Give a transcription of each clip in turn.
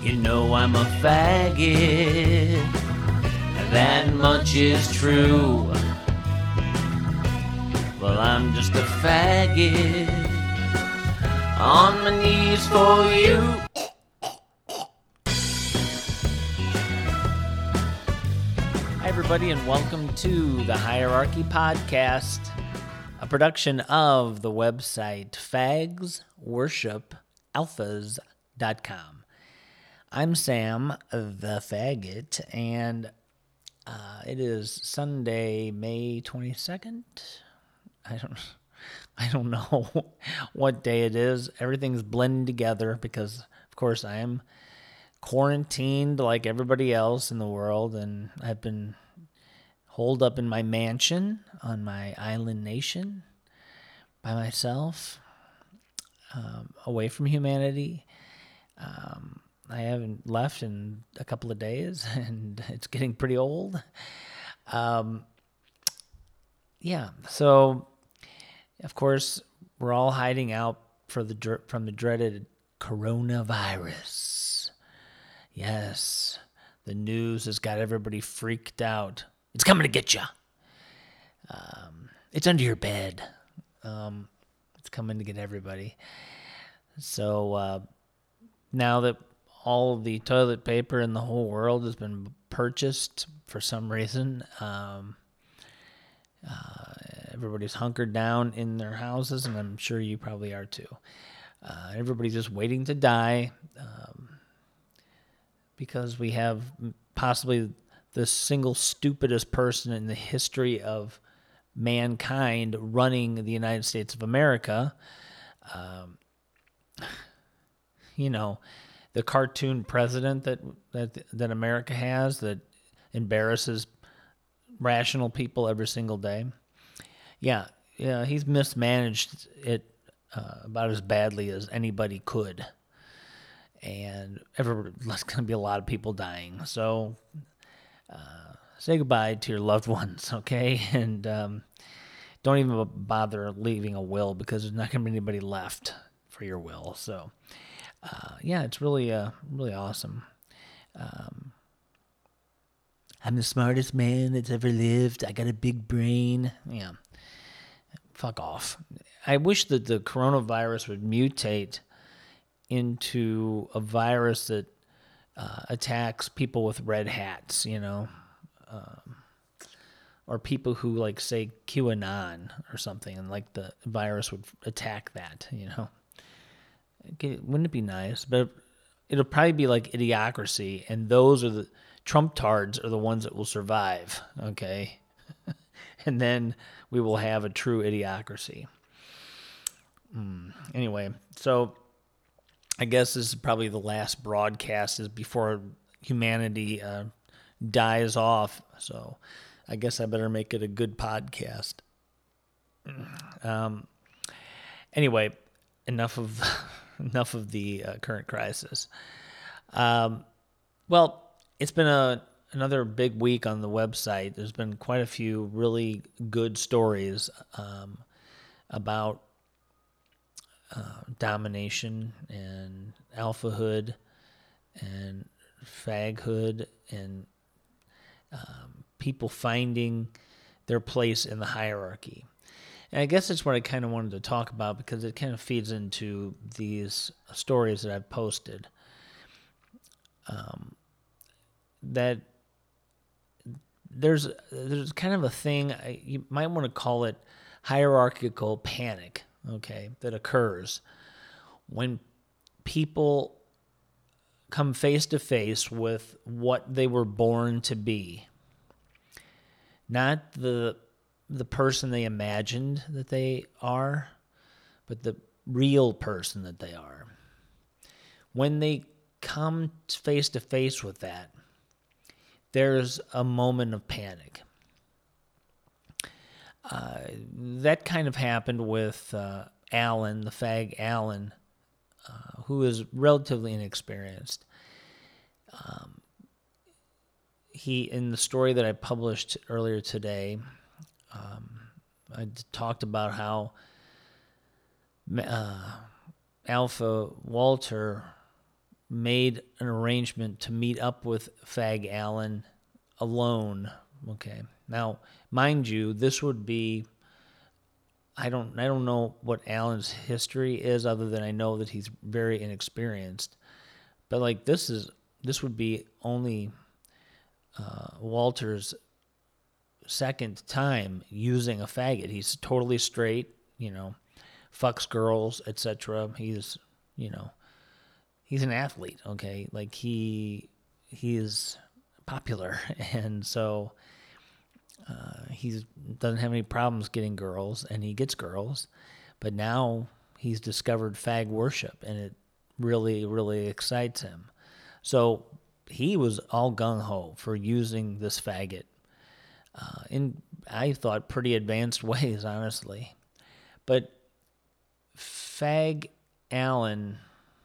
You know I'm a faggot, that much is true. Well, I'm just a faggot, on my knees for you. Hi, everybody, and welcome to the Hierarchy Podcast, a production of the website fagsworshipalphas.com. I'm Sam, the faggot, and it is Sunday, May 22nd. I don't know what day it is. Everything's blending together because, of course, I am quarantined like everybody else in the world, and I've been holed up in my mansion on my island nation by myself, away from humanity. I haven't left in a couple of days, and it's getting pretty old. So, of course, we're all hiding out from the dreaded coronavirus. Yes, the news has got everybody freaked out. It's coming to get you. It's under your bed. It's coming to get everybody. So now that all of the toilet paper in the whole world has been purchased for some reason, everybody's hunkered down in their houses, and I'm sure you probably are too. Everybody's just waiting to die because we have possibly the single stupidest person in the history of mankind running the United States of America. The cartoon president that America has that embarrasses rational people every single day. Yeah, he's mismanaged it about as badly as anybody could. And there's going to be a lot of people dying. So say goodbye to your loved ones, okay? And don't even bother leaving a will because there's not going to be anybody left for your will. So, it's really awesome. I'm the smartest man that's ever lived. I got a big brain. Yeah. Fuck off. I wish that the coronavirus would mutate into a virus that attacks people with red hats, or people who, like, say QAnon or something, and, like, the virus would attack that, Wouldn't it be nice? But it'll probably be like Idiocracy, and those are the Trump-tards are the ones that will survive, okay? And then we will have a true Idiocracy. Anyway, so I guess this is probably the last broadcast is before humanity dies off. So I guess I better make it a good podcast. Anyway, enough of the current crisis. Well, it's been another big week on the website. There's been quite a few really good stories about domination and alphahood and faghood and people finding their place in the hierarchy. And I guess that's what I kind of wanted to talk about because it kind of feeds into these stories that I've posted. That there's kind of a thing, you might want to call it hierarchical panic, okay, that occurs when people come face to face with what they were born to be. Not the person they imagined that they are, but the real person that they are. When they come face to face with that, there's a moment of panic. That kind of happened with Alan, the fag Alan, who is relatively inexperienced. He, in the story that I published earlier today, I talked about how Alpha Walter made an arrangement to meet up with Fag Allen alone. Okay. Now, mind you, this would be, I don't know what Allen's history is other than I know that he's very inexperienced. But like this would be only Walter's second time using a faggot. He's totally straight, fucks girls, etc. He's, he's an athlete, okay? Like he is popular, and so he doesn't have any problems getting girls, and he gets girls. But now he's discovered fag worship, and it really, really excites him. So he was all gung-ho for using this faggot in, I thought, pretty advanced ways, honestly. But Fag Allen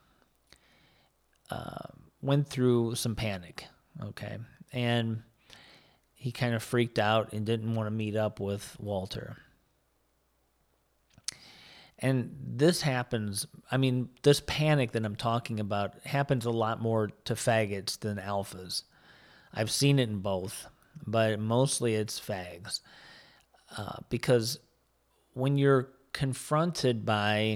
went through some panic, okay? And he kind of freaked out and didn't want to meet up with Walter. And this happens, this panic that I'm talking about happens a lot more to faggots than alphas. I've seen it in both, but mostly it's fags. Because when you're confronted by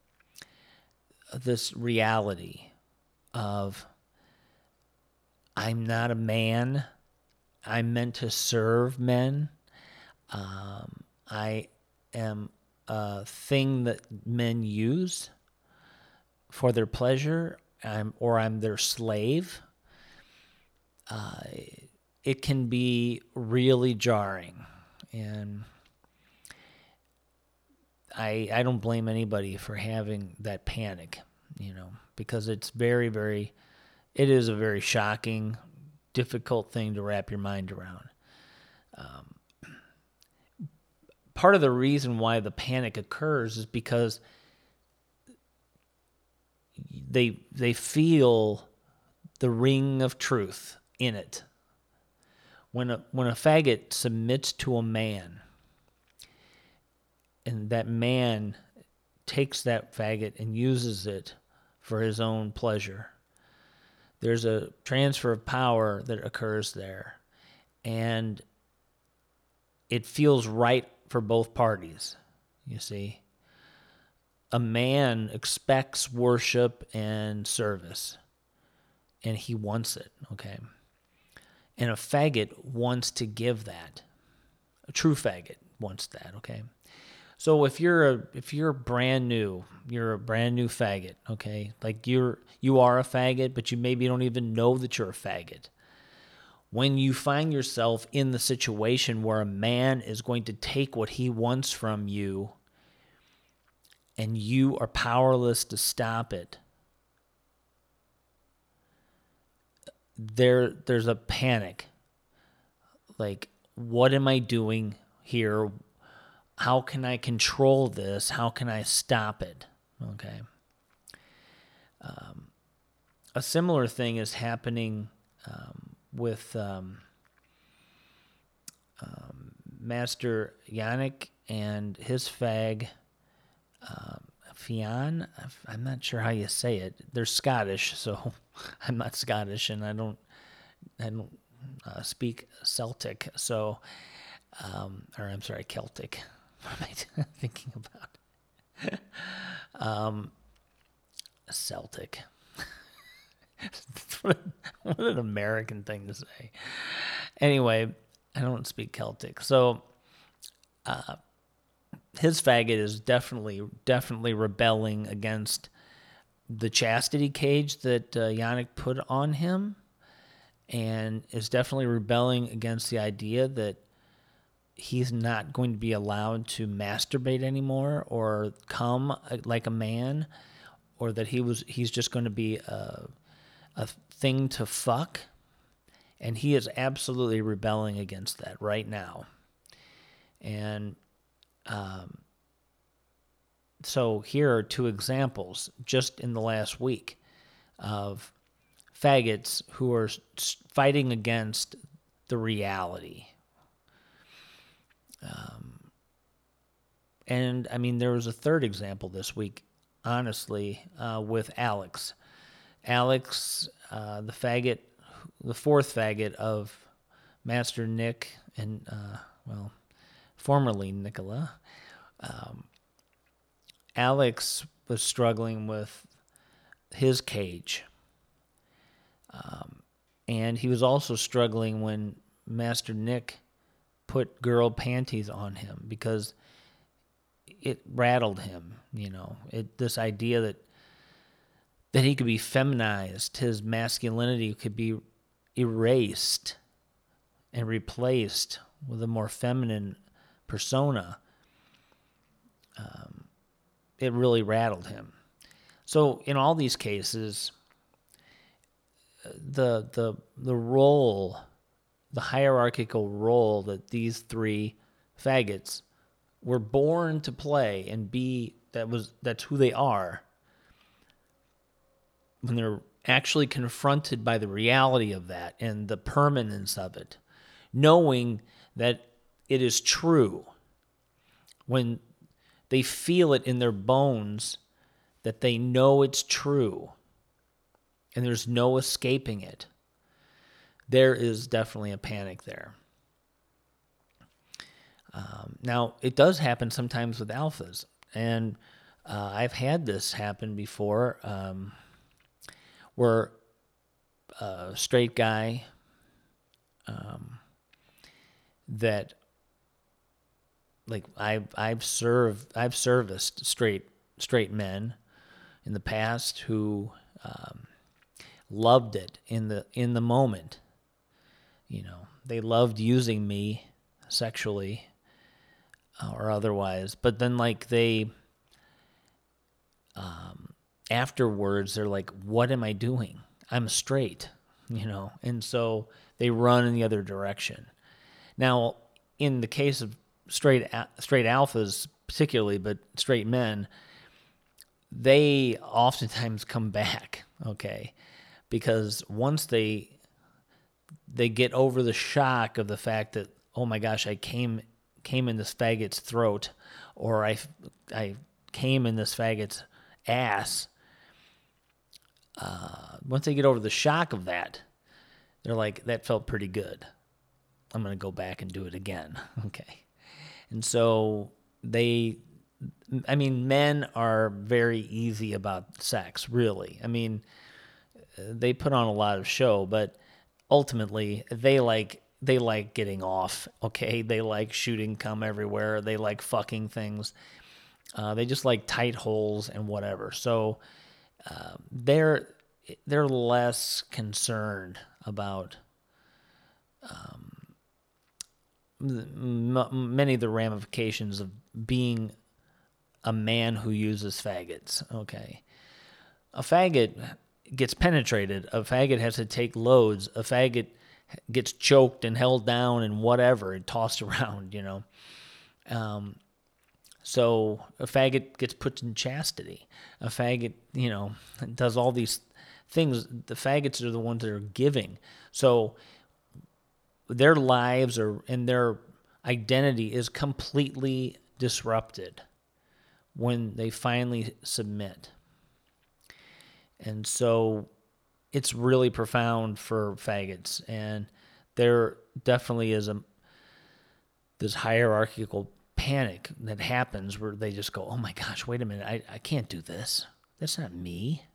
this reality of, I'm not a man, I'm meant to serve men, I am a thing that men use for their pleasure, I'm their slave, it can be really jarring. And I don't blame anybody for having that panic, because it's very, very, it is a very shocking, difficult thing to wrap your mind around. Part of the reason why the panic occurs is because they feel the ring of truth in it. When a faggot submits to a man, and that man takes that faggot and uses it for his own pleasure, there's a transfer of power that occurs there, and it feels right for both parties, you see. A man expects worship and service, and he wants it, okay? And a faggot wants to give that. A true faggot wants that, okay? So if you're brand new, you're a brand new faggot, okay? Like you are a faggot, but you maybe don't even know that you're a faggot. When you find yourself in the situation where a man is going to take what he wants from you and you are powerless to stop it, there's a panic. Like, what am I doing here? How can I control this? How can I stop it? Okay. A similar thing is happening with Master Yannick and his fag, Fionn. I'm not sure how you say it. They're Scottish, so I'm not Scottish, and I don't speak Celtic. So, or I'm sorry, Celtic. What am I thinking about? Celtic. what an American thing to say. Anyway, I don't speak Celtic. So his faggot is definitely rebelling against the chastity cage that Yannick put on him, and is definitely rebelling against the idea that he's not going to be allowed to masturbate anymore or come like a man, or that he's just going to be a thing to fuck. And he is absolutely rebelling against that right now. And so here are two examples just in the last week of faggots who are fighting against the reality. And there was a third example this week, honestly, with Alex. Alex, the faggot, the fourth faggot of Master Nick and, formerly Nicola, Alex was struggling with his cage. And he was also struggling when Master Nick put girl panties on him because it rattled him, this idea that he could be feminized, his masculinity could be erased and replaced with a more feminine persona. It really rattled him. So in all these cases, the role, the hierarchical role that these three faggots were born to play and be, that's who they are, when they're actually confronted by the reality of that and the permanence of it, knowing that it is true, when they feel it in their bones that they know it's true and there's no escaping it, there is definitely a panic there. Now, it does happen sometimes with alphas, and I've had this happen before, where a straight guy that, like, I've serviced straight men in the past who loved it in the moment. They loved using me sexually or otherwise, but then they afterwards they're like, what am I doing? I'm straight, and so they run in the other direction. Now, in the case of straight alphas particularly, but straight men, they oftentimes come back, okay? Because once they get over the shock of the fact that, oh my gosh, I came in this faggot's throat, or I came in this faggot's ass. Once they get over the shock of that, they're like, that felt pretty good. I'm going to go back and do it again. Okay. And so men are very easy about sex, really. They put on a lot of show, but ultimately they like getting off, okay? They like shooting cum everywhere. They like fucking things. They just like tight holes and whatever. So they're less concerned about many of the ramifications of being a man who uses faggots, okay? A faggot gets penetrated. A faggot has to take loads. A faggot gets choked and held down and whatever, and tossed around, So a faggot gets put in chastity. A faggot, does all these things. The faggots are the ones that are giving. So their lives and their identity is completely disrupted when they finally submit. And so it's really profound for faggots. And there definitely is this hierarchical panic that happens where they just go, oh my gosh, wait a minute, I can't do this. That's not me.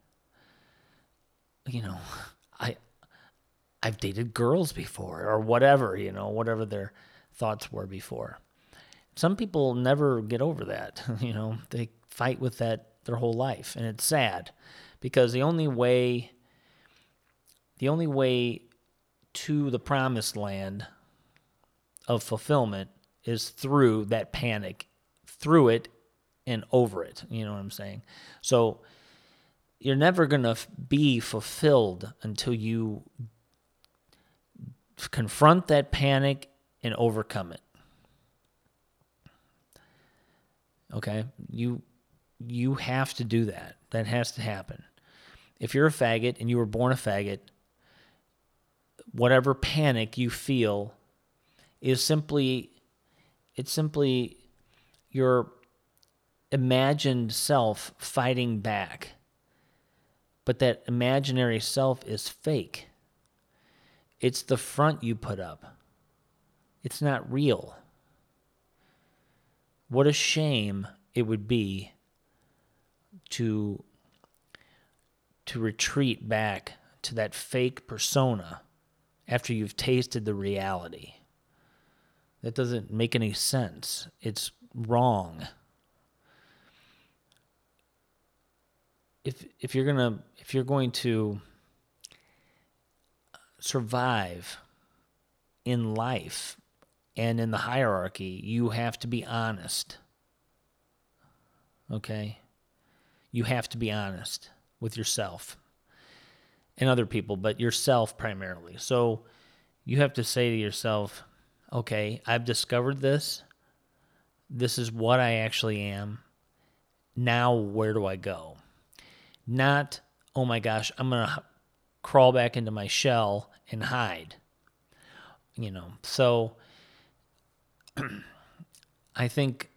I've dated girls before, or whatever, whatever their thoughts were before. Some people never get over that. They fight with that their whole life, and it's sad because the only way to the promised land of fulfillment is through that panic, through it and over it. You know what I'm saying? So you're never going to be fulfilled until you confront that panic and overcome it. Okay? You have to do that. That has to happen. If you're a faggot and you were born a faggot, whatever panic you feel is simply your imagined self fighting back. But that imaginary self is fake. It's the front you put up. It's not real. What a shame it would be to retreat back to that fake persona after you've tasted the reality. That doesn't make any sense. It's wrong. If you're going to survive in life and in the hierarchy, you have to be honest. Okay? You have to be honest with yourself and other people, but yourself primarily. So you have to say to yourself, okay, I've discovered this. This is what I actually am. Now where do I go? Not, oh my gosh, I'm going to crawl back into my shell and hide. So I think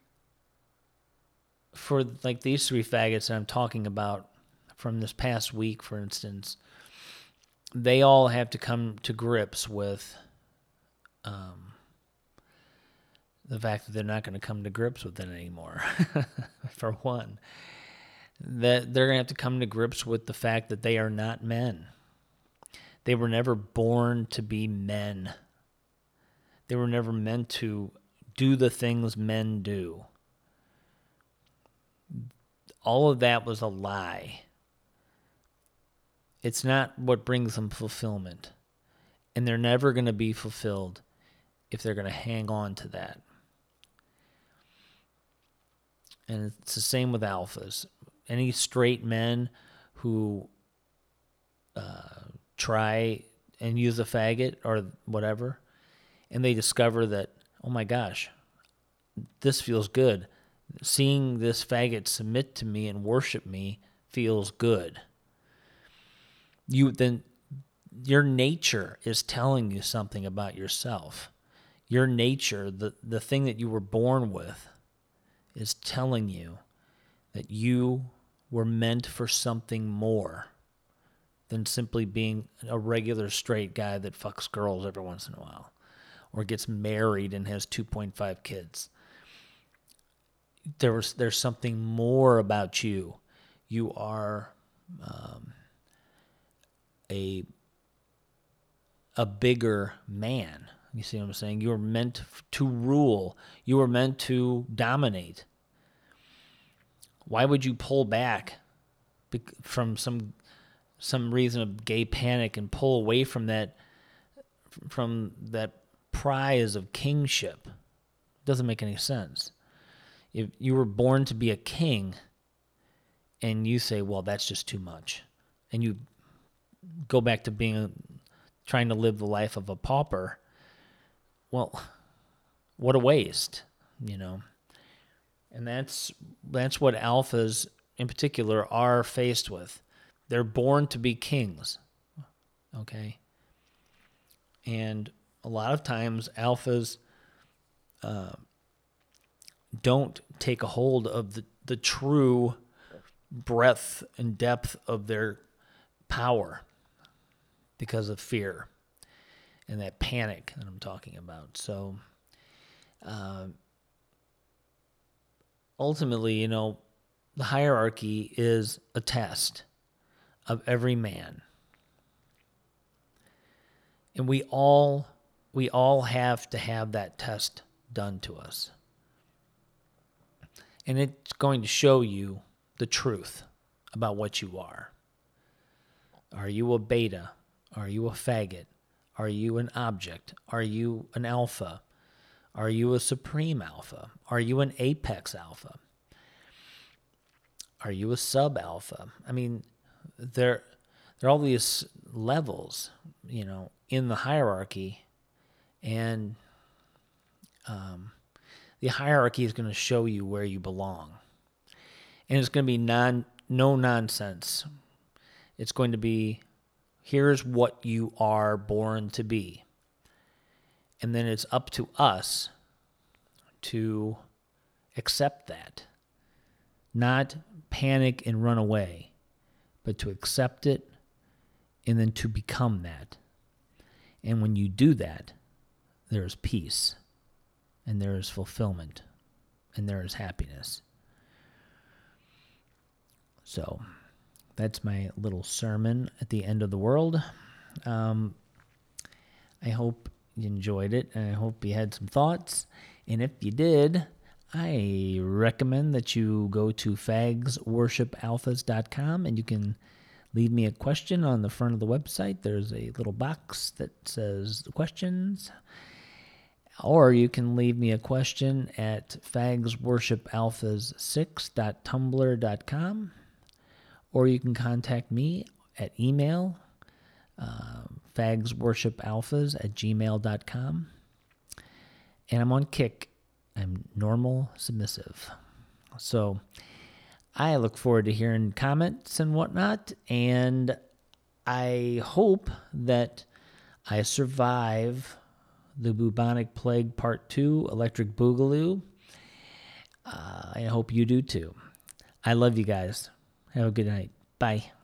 for like these three faggots that I'm talking about from this past week, for instance, they all have to come to grips with the fact that they're not going to come to grips with it anymore, for one. That they're going to have to come to grips with the fact that they are not men. They were never born to be men. They were never meant to do the things men do. All of that was a lie. It's not what brings them fulfillment. And they're never going to be fulfilled if they're going to hang on to that. And it's the same with alphas. Any straight men who try and use a faggot or whatever, and they discover that, oh my gosh, this feels good. Seeing this faggot submit to me and worship me feels good. Your nature is telling you something about yourself. Your nature, the thing that you were born with, is telling you that you were meant for something more than simply being a regular straight guy that fucks girls every once in a while or gets married and has 2.5 kids. There's something more about you. You are a bigger man. You see what I'm saying? You were meant to rule. You were meant to dominate. Why would you pull back from some reason of gay panic and pull away from that prize of kingship? It doesn't make any sense. If you were born to be a king and you say, well, that's just too much, and you go back to trying to live the life of a pauper, well, what a waste, And that's what alphas in particular are faced with. They're born to be kings, okay? And a lot of times alphas don't take a hold of the true breadth and depth of their power because of fear and that panic that I'm talking about. So ultimately, the hierarchy is a test of every man. And we all have to have that test done to us. And it's going to show you the truth about what you are. Are you a beta? Are you a faggot? Are you an object? Are you an alpha? Are you a supreme alpha? Are you an apex alpha? Are you a sub-alpha? I mean, there are all these levels, in the hierarchy, and the hierarchy is going to show you where you belong. And it's going to be no nonsense. It's going to be, here's what you are born to be. And then it's up to us to accept that. Not panic and run away, but to accept it and then to become that. And when you do that, there is peace, and there is fulfillment, and there is happiness. So that's my little sermon at the end of the world. I hope you enjoyed it, and I hope you had some thoughts. And if you did, I recommend that you go to fagsworshipalphas.com, and you can leave me a question on the front of the website. There's a little box that says questions. Or you can leave me a question at fagsworshipalphas6.tumblr.com. Or you can contact me at email, fagsworshipalphas@gmail.com. And I'm on Kick. I'm normal submissive. So I look forward to hearing comments and whatnot, and I hope that I survive the bubonic plague part 2, Electric Boogaloo. I hope you do too. I love you guys. Have a good night. Bye.